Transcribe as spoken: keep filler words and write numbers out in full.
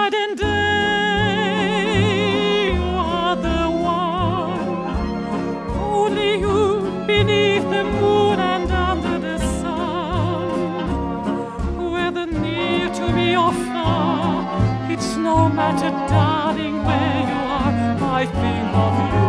night and day, you are the one. Only you beneath the moon and under the sun. Whether near to me or far, it's no matter, darling, where you are, I think of you.